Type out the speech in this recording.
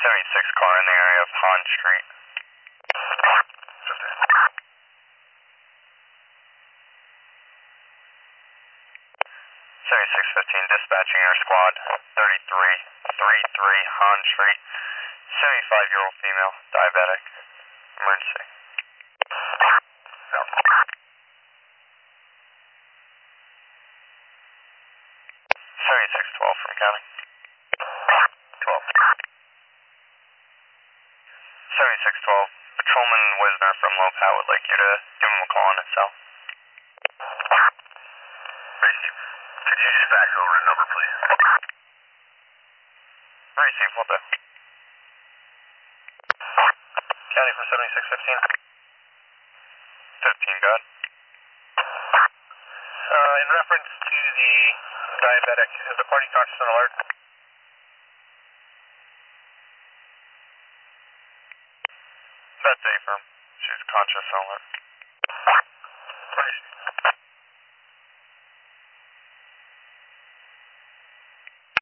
76 car in the area of Han Street. 7615 dispatching air squad 3333 Han Street. 75-year-old female, diabetic, emergency. 7612 from county. 12. 7612, Patrolman Wisner from Lopat would like you to give him a call on his cell. Receive. Could you just fax over a number, please? Receive, will do. County for 7615. 15, go ahead. In reference to the diabetic, is the party conscious and alert? That's A firm. She's conscious and alert.